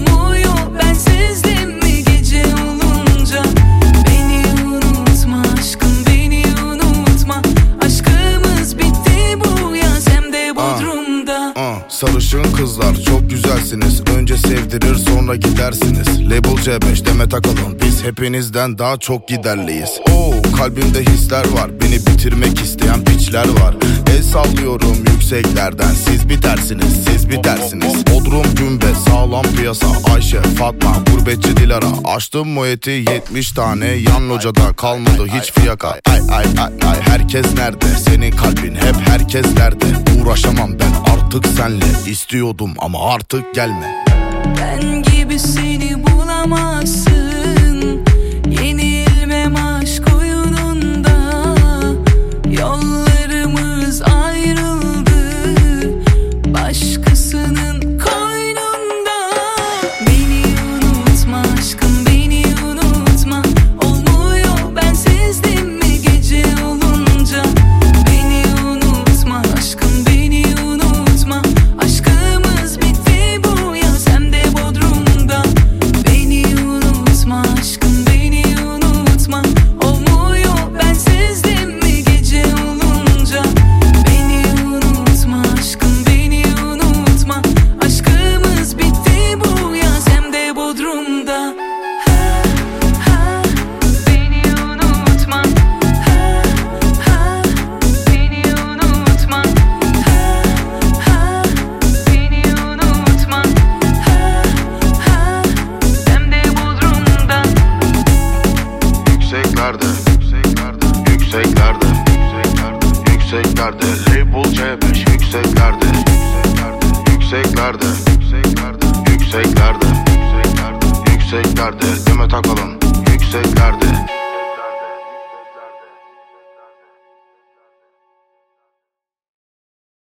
olmuyor bensizdim mi gece olunca. Beni unutma aşkım, beni unutma. Aşkımız bitti bu yaz hem de Bodrum'da. Sarışın kızlar çok güzelsiniz. Önce sevdirir sonra gidersiniz. Label C5 Demet Akalın. Biz hepinizden daha çok giderliyiz. Kalbimde hisler var. Beni bitirmek isteyen piçler var. El sallıyorum yükseklerden. Siz bitersiniz, siz bitersiniz. Bodrum Gümbet sağlam piyasa. Ayşe, Fatma, gurbetçi Dilara. Açtım muheti 70 tane. Yan locada kalmadı hiç fiyaka. Ay ay ay ay, herkes nerede? Senin kalbin hep herkeslerde. Uğraşamam ben artık senle. İstiyordum ama artık gelme. Ben gibi seni bulamazsın. Yenilmem aşk oyununda. Yollarımız ayrıldı başkasının koynunda. Beni unutma aşkım, beni unutma. Olmuyor bensizdim mi gece olunca. Beni unutma aşkım, beni unutma. Aşkımız bitti bu yaz hem de Bodrum'da. Beni unutma aşkım, beni unutma. Olmuyor bensizdim mi gece olunca. Beni unutma aşkım, beni unutma. Aşkımız bitti bu yaz hem de Bodrum'da. Beni unutma. Beni unutma. Beni unutma. Hem de Bodrum'da. Yükseklerde, yükseklerde, yükseklerde, yükseklerde. Label C5 yükseklerde, yükseklerde, yükseklerde, yükseklerde, yükseklerde. Demet Akalın yükseklerde.